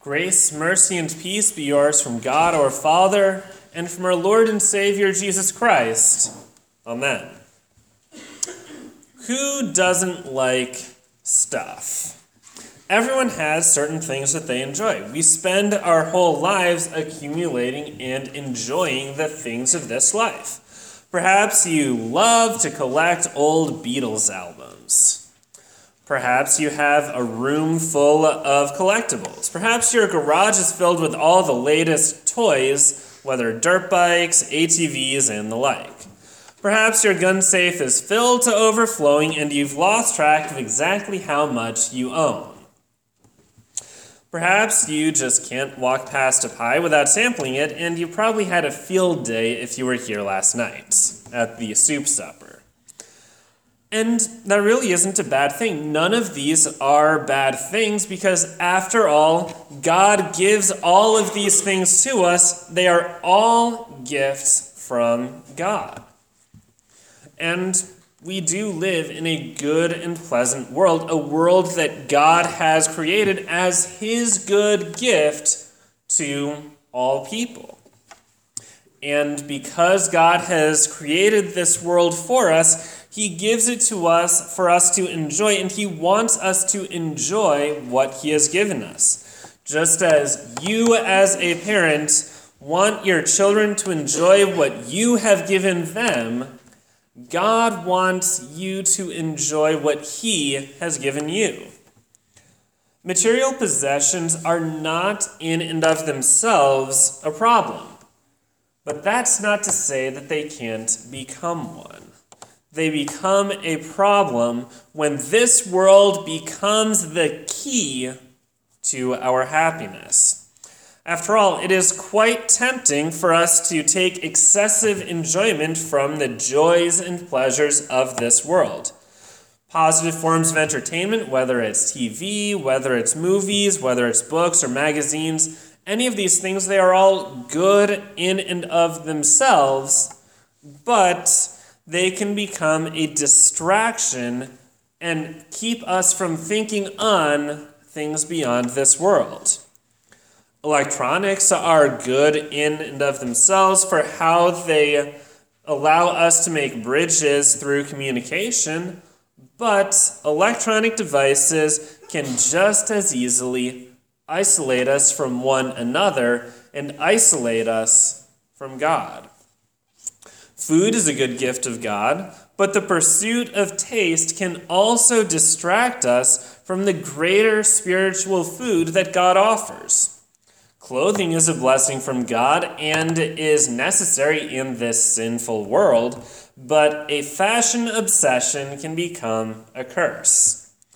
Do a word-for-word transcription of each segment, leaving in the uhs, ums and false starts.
Grace, mercy, and peace be yours from God our Father and from our Lord and Savior Jesus Christ. Amen. Who doesn't like stuff? Everyone has certain things that they enjoy. We spend our whole lives accumulating and enjoying the things of this life. Perhaps you love to collect old Beatles albums. Perhaps you have a room full of collectibles. Perhaps your garage is filled with all the latest toys, whether dirt bikes, A T Vs, and the like. Perhaps your gun safe is filled to overflowing and you've lost track of exactly how much you own. Perhaps you just can't walk past a pie without sampling it, and you probably had a field day if you were here last night at the soup supper. And that really isn't a bad thing. None of these are bad things because, after all, God gives all of these things to us. They are all gifts from God. And we do live in a good and pleasant world, a world that God has created as His good gift to all people. And because God has created this world for us, He gives it to us for us to enjoy, and He wants us to enjoy what He has given us. Just as you as a parent want your children to enjoy what you have given them, God wants you to enjoy what He has given you. Material possessions are not in and of themselves a problem, but that's not to say that they can't become one. They become a problem when this world becomes the key to our happiness. After all, it is quite tempting for us to take excessive enjoyment from the joys and pleasures of this world. Positive forms of entertainment, whether it's T V, whether it's movies, whether it's books or magazines, any of these things, they are all good in and of themselves, but they can become a distraction and keep us from thinking on things beyond this world. Electronics are good in and of themselves for how they allow us to make bridges through communication, but electronic devices can just as easily isolate us from one another and isolate us from God. Food is a good gift of God, but the pursuit of taste can also distract us from the greater spiritual food that God offers. Clothing is a blessing from God and is necessary in this sinful world, but a fashion obsession can become a curse.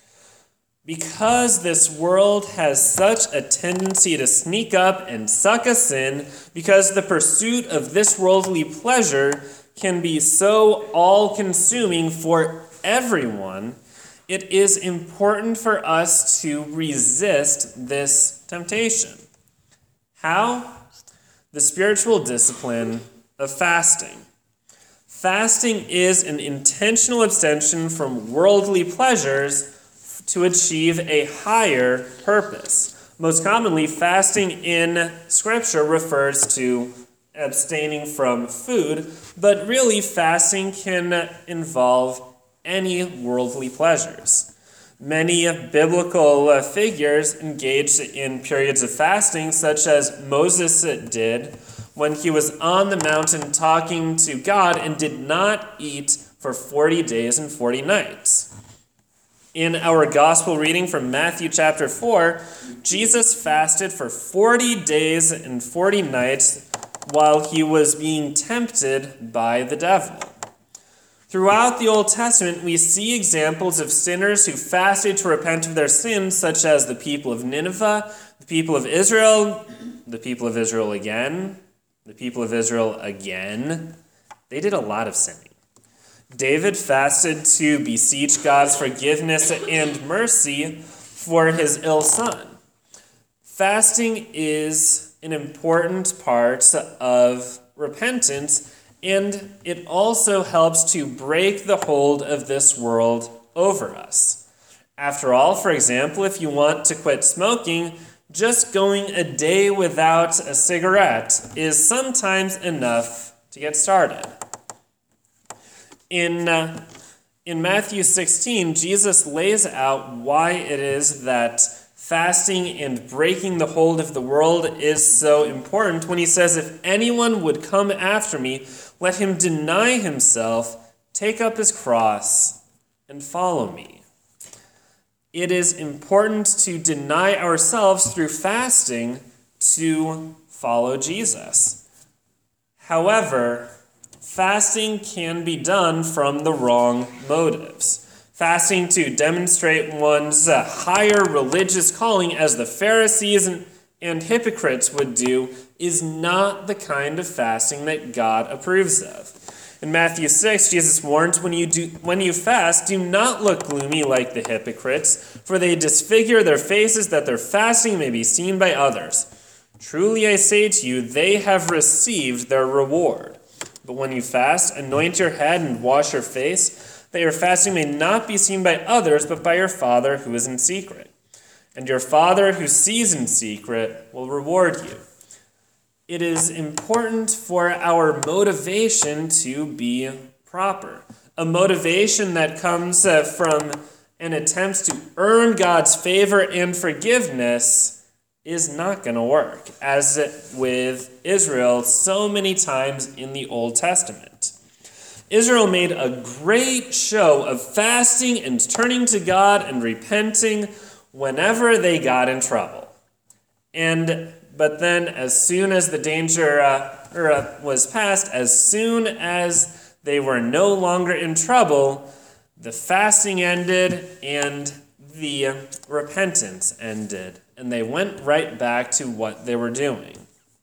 Because this world has such a tendency to sneak up and suck us in, because the pursuit of this worldly pleasure can be so all-consuming for everyone, it is important for us to resist this temptation. How? The spiritual discipline of fasting. Fasting is an intentional abstention from worldly pleasures to achieve a higher purpose. Most commonly, fasting in Scripture refers to abstaining from food, but really fasting can involve any worldly pleasures. Many biblical figures engaged in periods of fasting, such as Moses did when he was on the mountain talking to God and did not eat for forty days and forty nights. In our gospel reading from Matthew chapter four, Jesus fasted for forty days and forty nights while he was being tempted by the devil. Throughout the Old Testament, we see examples of sinners who fasted to repent of their sins, such as the people of Nineveh, the people of Israel, the people of Israel again, the people of Israel again. They did a lot of sinning. David fasted to beseech God's forgiveness and mercy for his ill son. Fasting is an important part of repentance, and it also helps to break the hold of this world over us. After all, for example, if you want to quit smoking, just going a day without a cigarette is sometimes enough to get started. In, uh, in Matthew sixteen, Jesus lays out why it is that fasting and breaking the hold of the world is so important when he says, if anyone would come after me, let him deny himself, take up his cross, and follow me. It is important to deny ourselves through fasting to follow Jesus. However, fasting can be done from the wrong motives. Fasting to demonstrate one's uh, higher religious calling, as the Pharisees and, and hypocrites would do, is not the kind of fasting that God approves of. In Matthew six, Jesus warns, when you do, when you fast, do not look gloomy like the hypocrites, for they disfigure their faces that their fasting may be seen by others. Truly I say to you, they have received their reward. But when you fast, anoint your head and wash your face, that your fasting may not be seen by others, but by your Father who is in secret. And your Father who sees in secret will reward you. It is important for our motivation to be proper. A motivation that comes uh, from an attempt to earn God's favor and forgiveness is not going to work, as with Israel so many times in the Old Testament. Israel made a great show of fasting and turning to God and repenting whenever they got in trouble. And but then as soon as the danger uh, or, uh, was past, as soon as they were no longer in trouble, the fasting ended and the uh, repentance ended. And they went right back to what they were doing.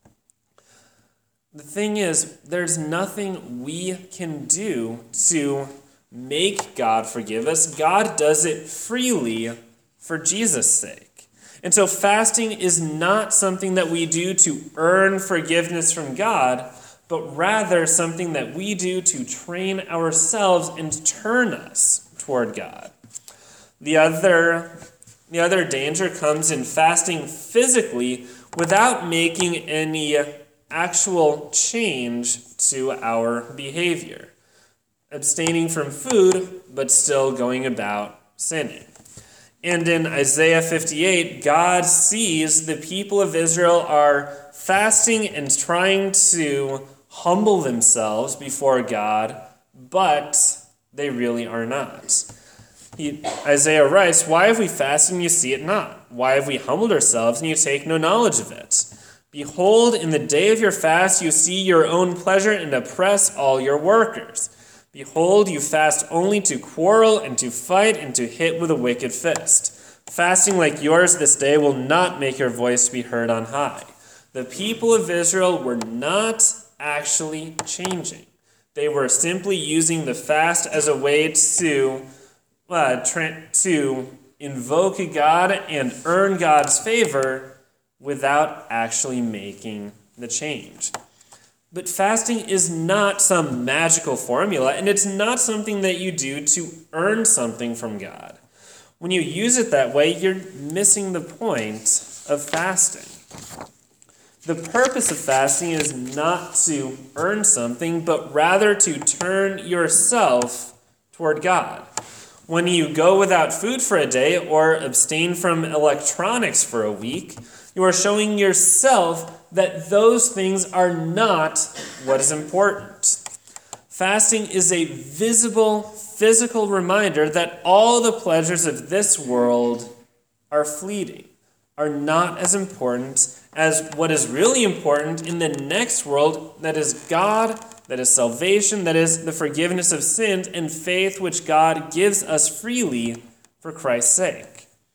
The thing is, there's nothing we can do to make God forgive us. God does it freely for Jesus' sake. And so fasting is not something that we do to earn forgiveness from God, but rather something that we do to train ourselves and turn us toward God. The other, the other danger comes in fasting physically without making any actual change to our behavior. Abstaining from food, but still going about sinning. And in Isaiah fifty-eight, God sees the people of Israel are fasting and trying to humble themselves before God, but they really are not. He, Isaiah writes, "Why have we fasted and you see it not? Why have we humbled ourselves and you take no knowledge of it? Behold, in the day of your fast you see your own pleasure and oppress all your workers. Behold, you fast only to quarrel and to fight and to hit with a wicked fist. Fasting like yours this day will not make your voice be heard on high." The people of Israel were not actually changing. They were simply using the fast as a way to, uh, tra- to invoke God and earn God's favor without actually making the change. But fasting is not some magical formula, and it's not something that you do to earn something from God. When you use it that way, you're missing the point of fasting. The purpose of fasting is not to earn something, but rather to turn yourself toward God. When you go without food for a day or abstain from electronics for a week, you are showing yourself that those things are not what is important. Fasting is a visible, physical reminder that all the pleasures of this world are fleeting, are not as important as what is really important in the next world, that is God, that is salvation, that is the forgiveness of sins and faith which God gives us freely for Christ's sake.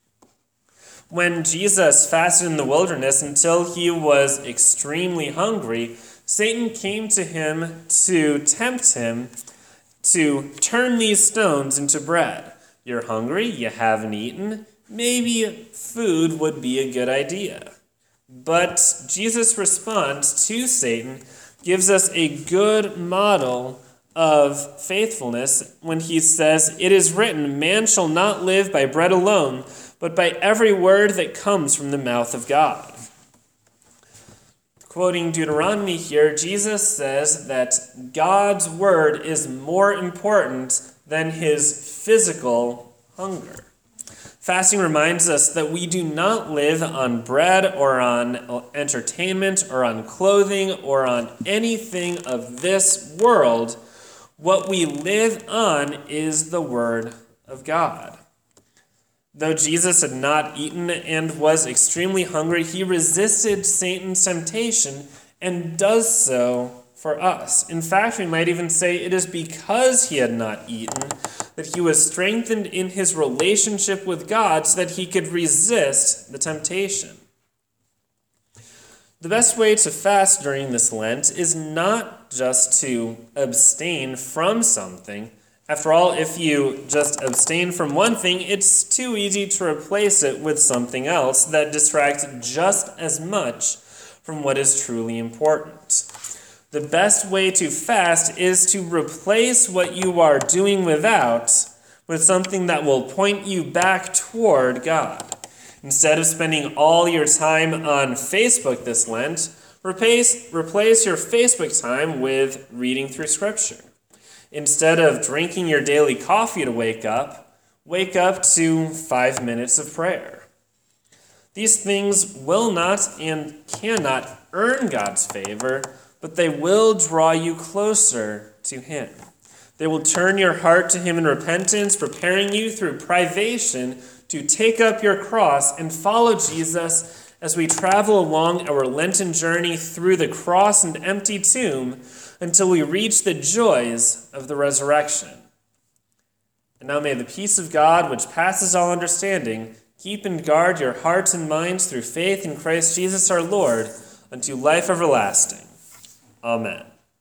When Jesus fasted in the wilderness until he was extremely hungry, Satan came to him to tempt him to turn these stones into bread. You're hungry, you haven't eaten, maybe food would be a good idea. But Jesus' response to Satan gives us a good model of faithfulness when he says, "It is written, man shall not live by bread alone, but by every word that comes from the mouth of God. Quoting Deuteronomy here, Jesus says that God's word is more important than his physical hunger. Fasting reminds us that we do not live on bread or on entertainment or on clothing or on anything of this world. What we live on is the Word of God. Though Jesus had not eaten and was extremely hungry, he resisted Satan's temptation and does so for us. In fact, we might even say it is because he had not eaten that he was strengthened in his relationship with God so that he could resist the temptation. The best way to fast during this Lent is not just to abstain from something. After all, if you just abstain from one thing, it's too easy to replace it with something else that distracts just as much from what is truly important. The best way to fast is to replace what you are doing without with something that will point you back toward God. Instead of spending all your time on Facebook this Lent, replace, replace your Facebook time with reading through Scripture. Instead of drinking your daily coffee to wake up, wake up to five minutes of prayer. These things will not and cannot earn God's favor, but they will draw you closer to him. They will turn your heart to him in repentance, preparing you through privation to take up your cross and follow Jesus as we travel along our Lenten journey through the cross and empty tomb until we reach the joys of the resurrection. And now may the peace of God, which passes all understanding, keep and guard your hearts and minds through faith in Christ Jesus our Lord unto life everlasting. Amen.